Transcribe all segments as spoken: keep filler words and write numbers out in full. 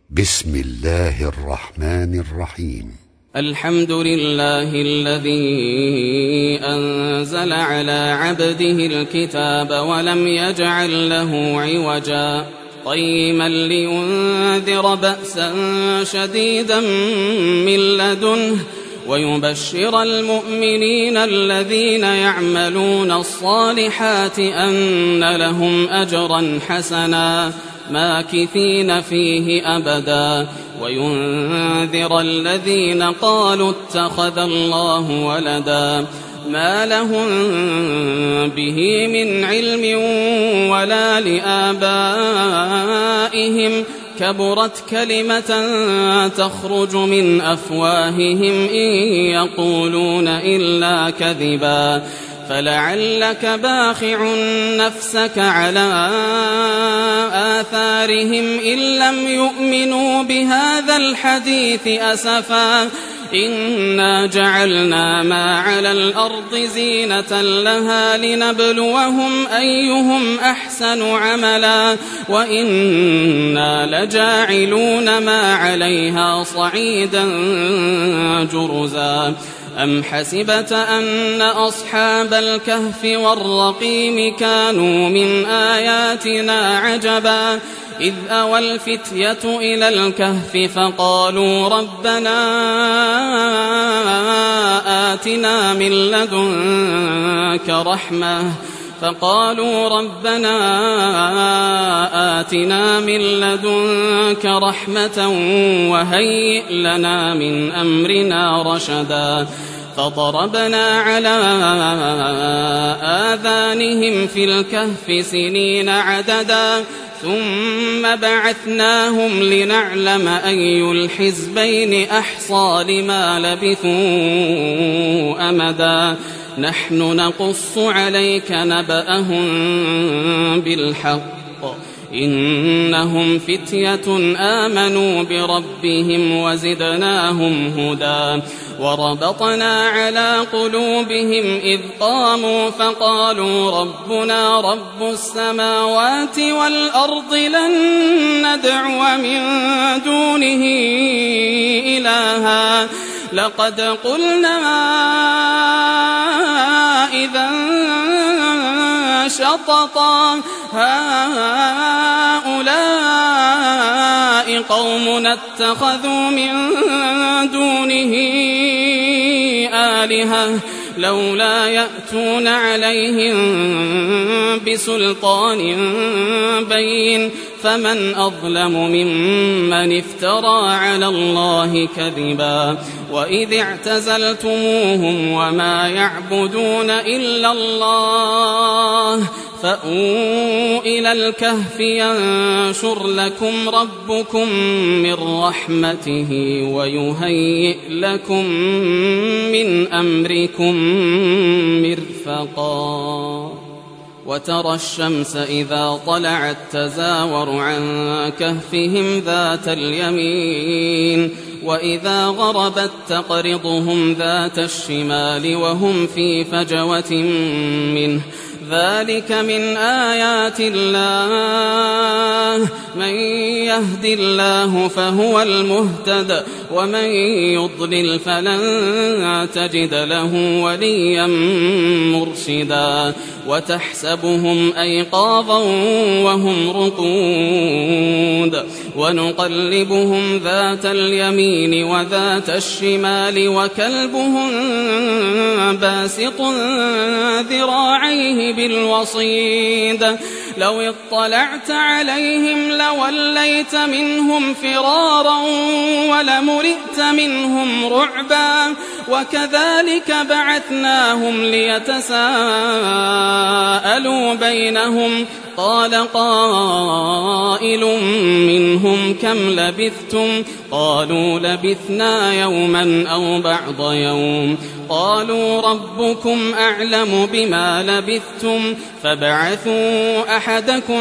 بسم الله الرحمن الرحيم. الحمد لله الذي أنزل على عبده الكتاب ولم يجعل له عوجا قيما لينذر بأسا شديدا من لدنه ويبشر المؤمنين الذين يعملون الصالحات أن لهم أجرا حسنا ماكثين فيه أبدا وينذر الذين قالوا اتخذ الله ولدا ما لهم به من علم ولا لآبائهم كبرت كلمة تخرج من أفواههم إن يقولون إلا كذبا فلعلك باخع نفسك على آثارهم إن لم يؤمنوا بهذا الحديث أسفا إنا جعلنا ما على الأرض زينة لها لنبلوهم أيهم أحسن عملا وإنا لجاعلون ما عليها صعيدا جرزا أم حسبت أن أصحاب الكهف والرقيم كانوا من آياتنا عجبا إذ أوى الفتية إلى الكهف فقالوا ربنا آتنا من لدنك رحمة فقالوا ربنا آتنا من لدنك رحمة وهيئ لنا من أمرنا رشدا فضربنا على آذانهم في الكهف سنين عددا ثم بعثناهم لنعلم أي الحزبين أحصى لما لبثوا أمدا نحن نقص عليك نبأهم بالحق إنهم فتية آمنوا بربهم وزدناهم هدى وربطنا على قلوبهم إذ قاموا فقالوا ربنا رب السماوات والأرض لن ندعو من دونه إلها لقد قلنا إذا شططا هؤلاء قومنا اتخذوا من دونه آلهة لولا يأتون عليهم بسلطان بين فمن أظلم ممن افترى على الله كذبا وإذ اعتزلتموهم وما يعبدون إلا الله فأووا إلى الكهف ينشر لكم ربكم من رحمته ويهيئ لكم من أمركم مرفقا وترى الشمس إذا طلعت تزاور عن كهفهم ذات اليمين وإذا غربت تقرضهم ذات الشمال وهم في فجوة منه ذلك من آيات الله من يهد الله فهو المهتد ومن يضلل فلن تجد له وليا مرشدا وتحسبهم أيقاظا وهم رقود ونقلبهم ذات اليمين وذات الشمال وكلبهم باسط ذراعيه بالوصيد لو اطلعت عليهم لوليت منهم فرارا ولملئت منهم رعبا وكذلك بعثناهم ليتساءلوا بينهم قال قائل منهم كم لبثتم قالوا لبثنا يوما أو بعض يوم قالوا ربكم أعلم بما لبثتم فابعثوا أحدكم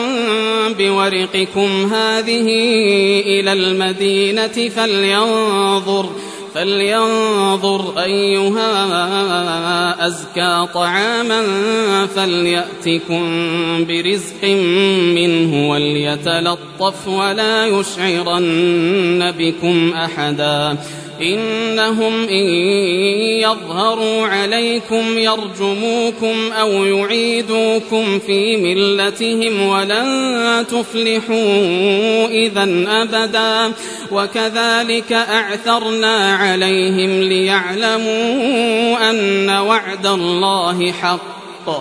بورقكم هذه إلى المدينة فلينظر فلينظر أيها أزكى طعاما فليأتكم برزق منه وليتلطف ولا يشعرن بكم أحدا إنهم إن يظهروا عليكم يرجموكم أو يعيدوكم في ملتهم ولن تفلحوا إذا أبدا وكذلك أعثرنا عليهم ليعلموا أن وعد الله حق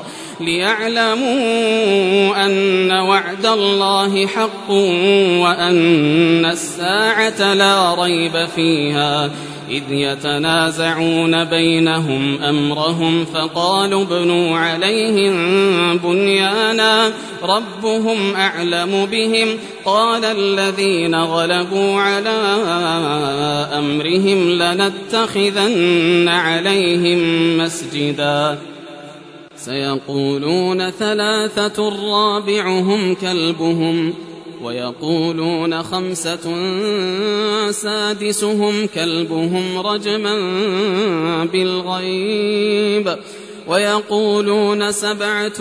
ليعلموا أن وعد الله حق وأن الساعة لا ريب فيها إذ يتنازعون بينهم أمرهم فقالوا ابنوا عليهم بنيانا ربهم أعلم بهم قال الذين غلبوا على أمرهم لنتخذن عليهم مسجدا سيقولون ثلاثة رابعهم كلبهم ويقولون خمسة سادسهم كلبهم رجما بالغيب ويقولون سبعة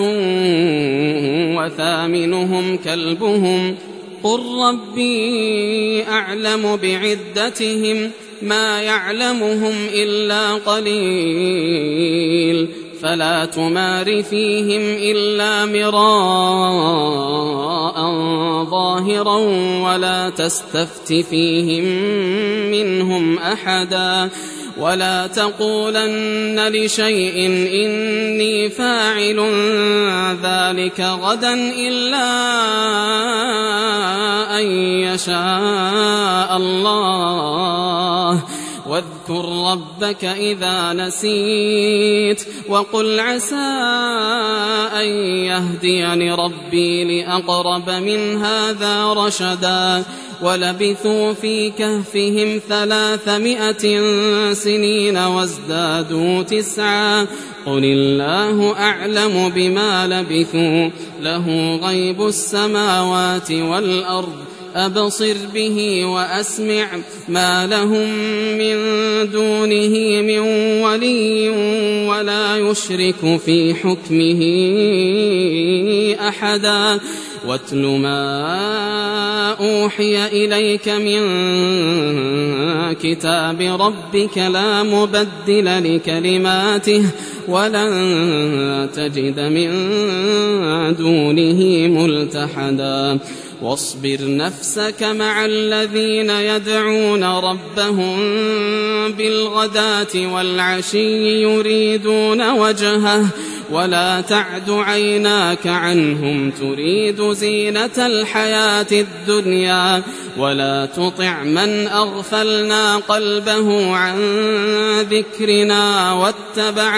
وثامنهم كلبهم قل ربي أعلم بعدتهم ما يعلمهم إلا قليل فلا تمار فيهم إلا مراء ظاهرا ولا تستفت فيهم منهم أحدا ولا تقولن لشيء إني فاعل ذلك غدا إلا أن يشاء الله واذكر ربك إذا نسيت وقل عسى أن يهديني ربي لأقرب من هذا رشدا ولبثوا في كهفهم ثلاثمائة سنين وازدادوا تسعا قل الله أعلم بما لبثوا له غيب السماوات والأرض أبصر به وأسمع ما لهم من دونه من ولي ولا يشرك في حكمه أحدا واتل ما أوحي إليك من كتاب ربك لا مبدل لكلماته ولن تجد من دونه ملتحدا واصبر نفسك مع الذين يدعون ربهم بالغداة والعشي يريدون وجهه ولا تعد عيناك عنهم تريد زينة الحياة الدنيا ولا تطع من أغفلنا قلبه عن ذكرنا واتبع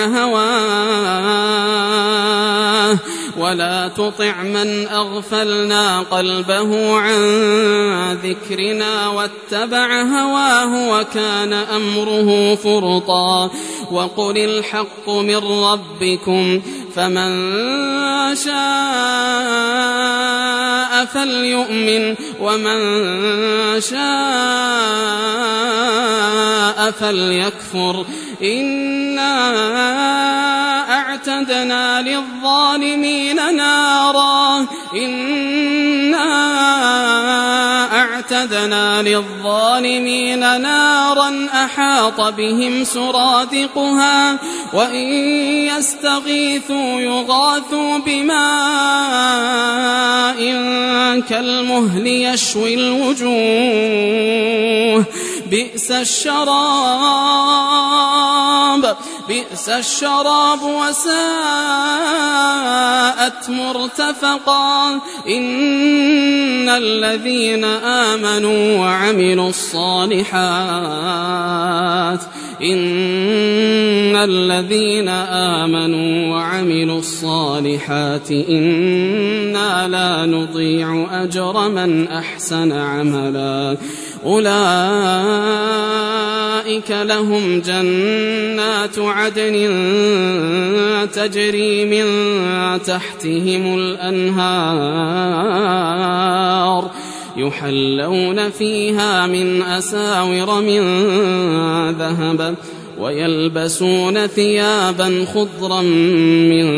هواه ولا تطع من أغفلنا قلبه عن ذكرنا واتبع هواه وكان أمره فرطا وقل الحق من ربكم فمن شاء فليؤمن ومن شاء فليكفر إنا أعتدنا للظالمين نارا إنا أعتدنا للظالمين نارا أحاط بهم سرادقها وإن يستغيثوا يغاثوا بماء كالمهل يشوي الوجوه بئس الشراب بئس الشراب وساءت مرتفقا إن الذين آمنوا وعملوا الصالحات إن الذين آمنوا وعملوا الصالحات إنا لا نضيع أجر من أحسن عملا أولئك لهم جنات عدن تجري من تحتهم الأنهار يحلون فيها من أساور من ذهب ويلبسون ثيابا خضرا من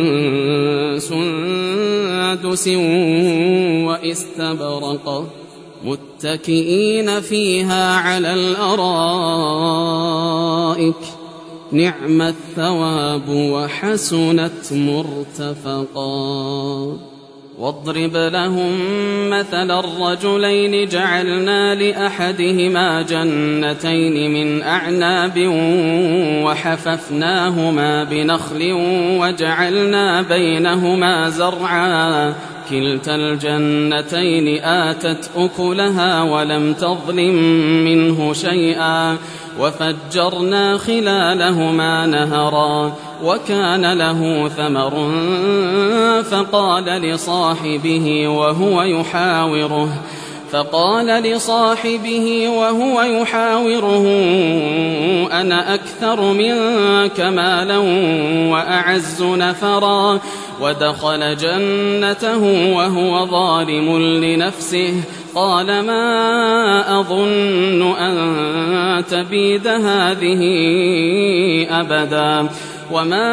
سندس واستبرق متكئين فيها على الأرائك نعم الثواب وحسنت مرتفقا. واضرب لهم مثل الرجلين جعلنا لأحدهما جنتين من أعناب وحففناهما بنخل وجعلنا بينهما زرعا كلتا الجنتين آتت أكلها ولم تظلم منه شيئا وفجرنا خلالهما نهرا وكان له ثمر فقال لصاحبه وهو يحاوره فقال لصاحبه وهو يحاوره أنا أكثر منك مالا وأعز نفرا ودخل جنته وهو ظالم لنفسه قال ما أظن أن تبيد هذه أبدا وما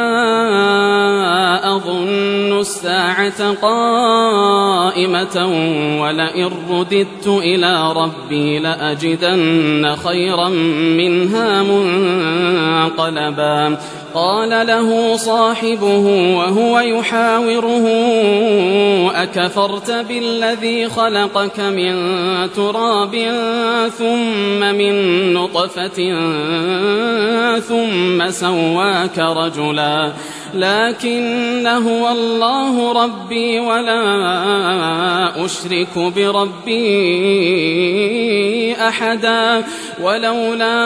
أظن الساعة قائمة ولئن رددت إلى ربي لأجدن خيرا منها منقلبا. قال له صاحبه وهو يحاوره أكفرت بالذي خلقك من تراب ثم من نطفة ثم سواك رجلا لكن هو الله ربي ولا أشرك بربي أحدا ولولا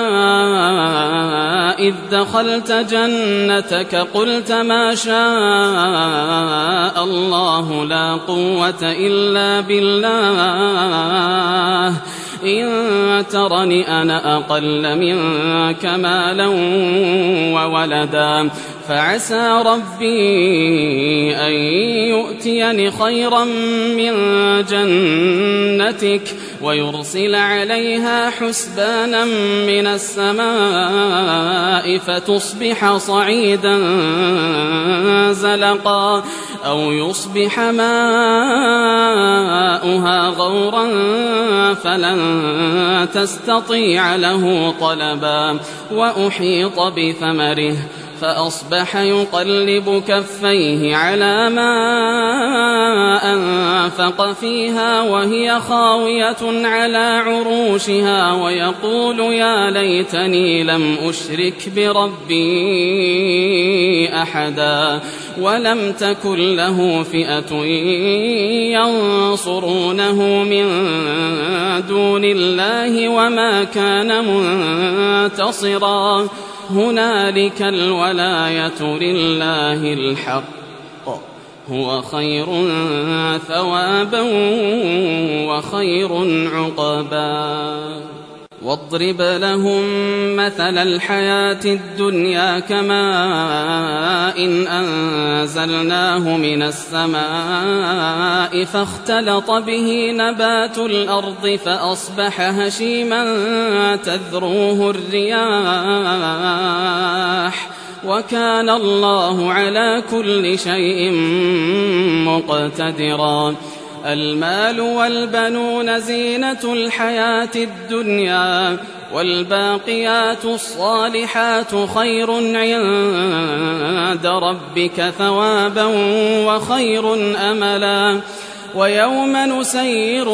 إذ دخلت جنتك قلت ما شاء الله لا قوة إلا بالله إن ترني أنا أقل منك مالا وولدا فعسى ربي أن يؤتيني خيرا من جنتك ويرسل عليها حسبانا من السماء فتصبح صعيدا زلقا أو يصبح ماؤها غورا فلن تستطيع له طلبا وأحيط بثمره فأصبح يقلب كفيه على ما أنفق فيها وهي خاوية على عروشها ويقول يا ليتني لم أشرك بربي أحدا ولم تكن له فئة ينصرونه من دون الله وما كان منتصرا. هنالك الولاية لله الحق هو خير ثوابا وخير عقبا. واضرب لهم مثل الحياة الدنيا كماء إن أنزلناه من السماء فاختلط به نبات الأرض فأصبح هشيما تذروه الرياح وكان الله على كل شيء مقتدرا. المال والبنون زينة الحياة الدنيا والباقيات الصالحات خير عند ربك ثوابا وخير أملا. ويوم نسير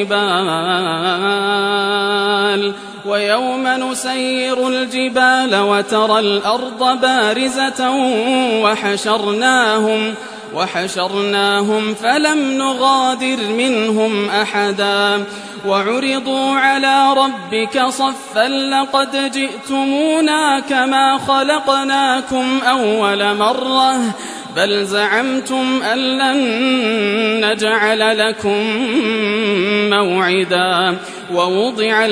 الجبال ويوم نسير الجبال وترى الأرض بارزة وحشرناهم وحشرناهم فلم نغادر منهم أحدا وعرضوا على ربك صفا لقد جئتمونا كما خلقناكم أول مرة بل زعمتم أن لن نجعل لكم موعدا. ووضع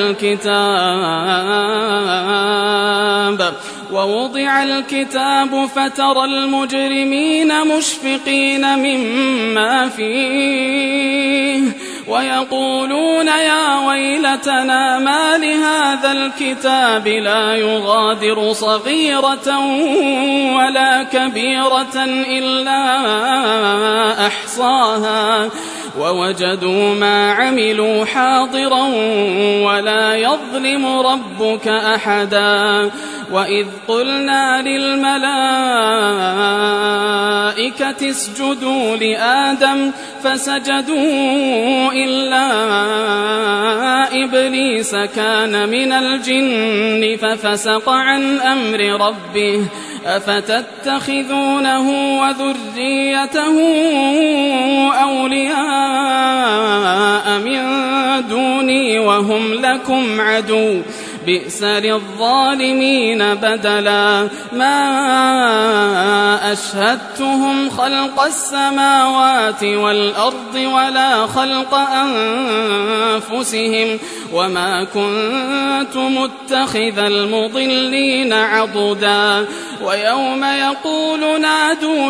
الكتاب ووضع الكتاب فترى المجرمين مشفقين مما فيه ويقولون يا ويلتنا ما لهذا الكتاب لا يغادر صغيرة ولا كبيرة إلا أحصاها ووجدوا ما عملوا حاضرا ولا يظلم ربك أحدا. وإذ قلنا للملائكة اسجدوا لآدم فسجدوا إلا إبليس كان من الجن ففسق عن أمر ربه أفتتخذونه وذريته أولياء من دوني وهم لكم عدو بئس للظالمين بدلا. ما أشهدتهم خلق السماوات والأرض ولا خلق أنفسهم وما كنت متخذ المضلين عضدا. ويوم يقول نادوا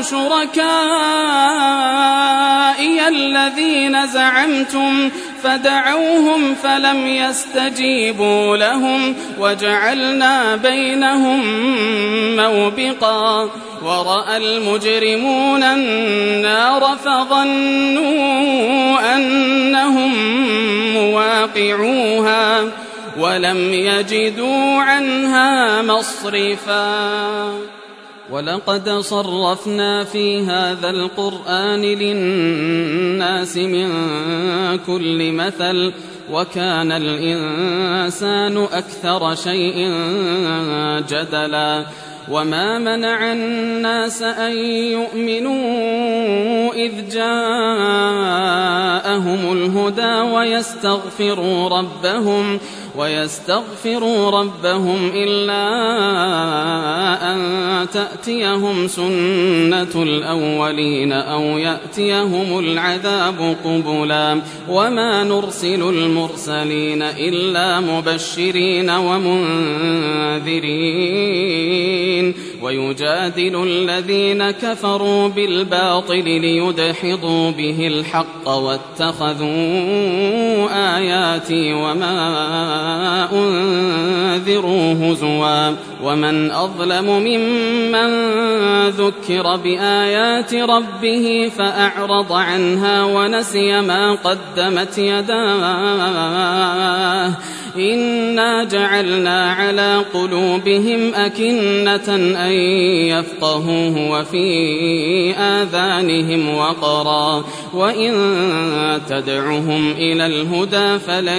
شركائي الذين زعمتم فدعوهم فلم يستجيبوا لهم وجعلنا بينهم موبقا. ورأى المجرمون النار فظنوا أنهم مواقعوها ولم يجدوا عنها مصرفا. ولقد صرفنا في هذا القرآن للناس من كل مثل وكان الإنسان أكثر شيء جدلا. وما منع الناس أن يؤمنوا إذ جاءهم الهدى ويستغفروا ربهم ويستغفروا ربهم إلا أن تأتيهم سنة الأولين أو يأتيهم العذاب قبلا. وما نرسل المرسلين إلا مبشرين ومنذرين ويجادل الذين كفروا بالباطل ليدحضوا به الحق واتخذوا آياتي وما أنذروا هزوا. ومن أظلم ممن ذكر بآيات ربه فأعرض عنها ونسي ما قدمت يداه إنا جعلنا على قلوبهم أكنة أن يفقهوه وفي آذانهم وقرا وإن تدعهم إلى الهدى فلن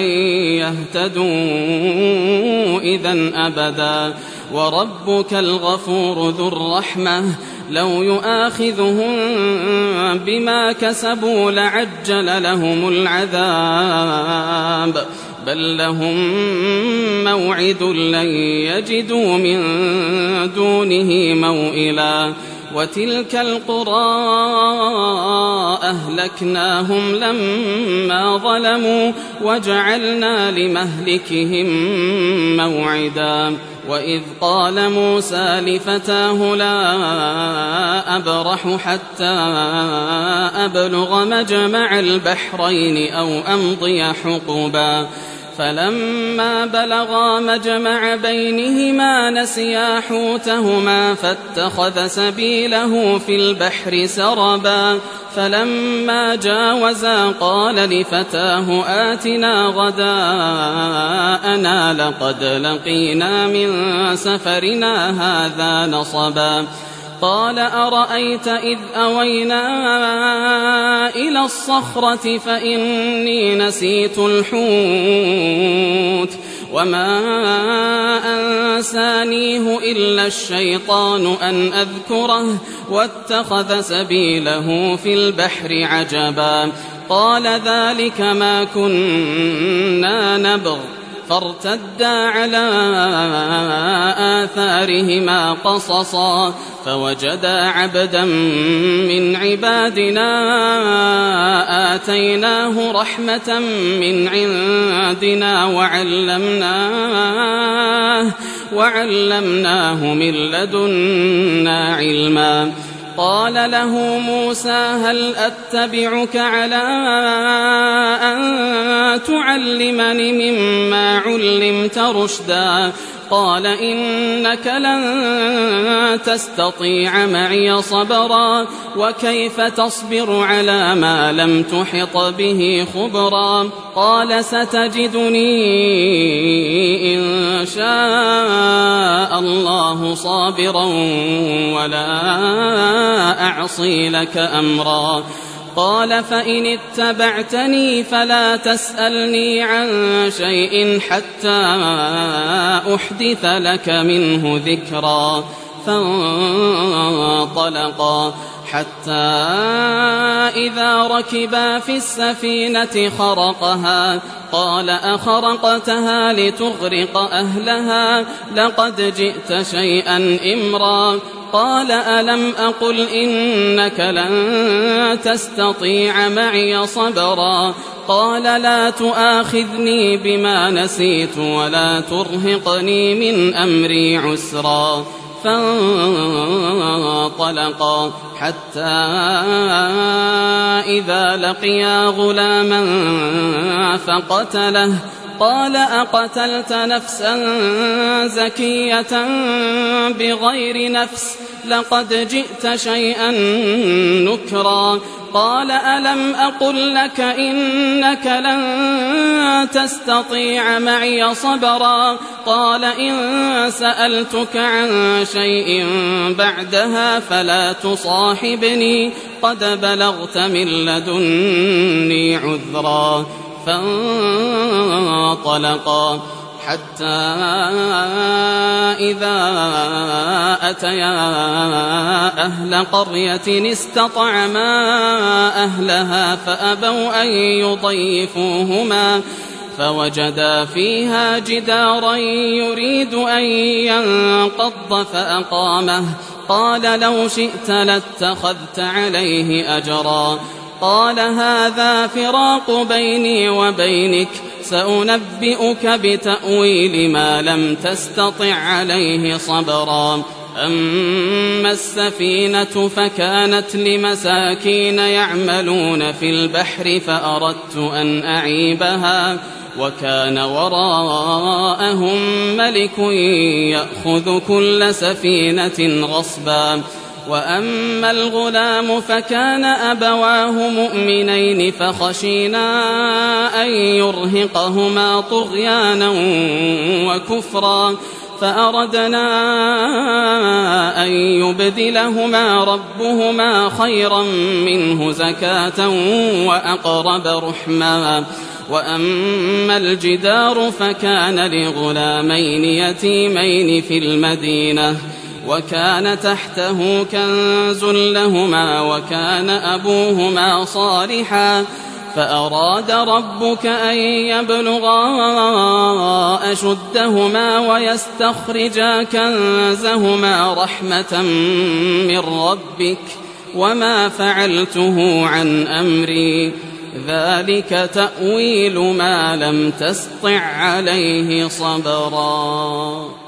يهتدوا إذن أبدا. وربك الغفور ذو الرحمة لو يؤاخذهم بما كسبوا لعجل لهم العذاب بل لهم موعد لن يجدوا من دونه موئلا. وتلك القرى أهلكناهم لما ظلموا وجعلنا لمهلكهم موعدا. وإذ قال موسى لفتاه لا أبرح حتى أبلغ مجمع البحرين أو أمضي حقبا فلما بلغا مجمع بينهما نسيا حوتهما فاتخذ سبيله في البحر سربا فلما جاوزا قال لفتاه آتنا غداءنا لقد لقينا من سفرنا هذا نصبا قال أرأيت إذ أوينا إلى الصخرة فإني نسيت الحوت وما أنسانيه إلا الشيطان أن أذكره واتخذ سبيله في البحر عجبا قال ذلك ما كنا نبغ فارتدا على آثارهما قصصا فوجدا عبدا من عبادنا آتيناه رحمة من عندنا وعلمناه, وعلمناه من لدنا علما قال له موسى هل أتبعك على أن تعلمني مما علمت رشدا قال إنك لن تستطيع معي صبرا وكيف تصبر على ما لم تحط به خبرا قال ستجدني إن شاء الله صابرا ولا أعصي لك أمرا قال فإن اتبعتني فلا تسألني عن شيء حتى أحدث لك منه ذكرا فانطلقا حتى إذا ركبا في السفينة خرقها قال أخرقتها لتغرق أهلها لقد جئت شيئا إمرا قال ألم أقل إنك لن تستطيع معي صبرا قال لا تؤاخذني بما نسيت ولا ترهقني من أمري عسرا فانطلقا حتى إذا لقيا غلاما فقتله قال أقتلت نفسا زكية بغير نفس لقد جئت شيئا نكرا قال ألم أقل لك إنك لن تستطيع معي صبرا قال إن سألتك عن شيء بعدها فلا تصاحبني قد بلغت من لدني عذرا فانطلقا حتى إذا أتيا أهل قرية استطعما أهلها فأبوا أن يضيفوهما فوجدا فيها جدارا يريد أن ينقض فأقامه قال لو شئت لاتخذت عليه أجرا قال هذا فراق بيني وبينك سأنبئك بتأويل ما لم تستطع عليه صبرا أما السفينة فكانت لمساكين يعملون في البحر فأردت أن أعيبها وكان وراءهم ملك يأخذ كل سفينة غصبا وأما الغلام فكان أبواه مؤمنين فخشينا أن يرهقهما طغيانا وكفرا فأردنا أن يبدلهما ربهما خيرا منه زكاة وأقرب رحما وأما الجدار فكان لغلامين يتيمين في المدينة وكان تحته كنز لهما وكان أبوهما صالحا فأراد ربك أن يبلغا أشدهما ويستخرجا كنزهما رحمة من ربك وما فعلته عن أمري ذلك تأويل ما لم تسطع عليه صبرا.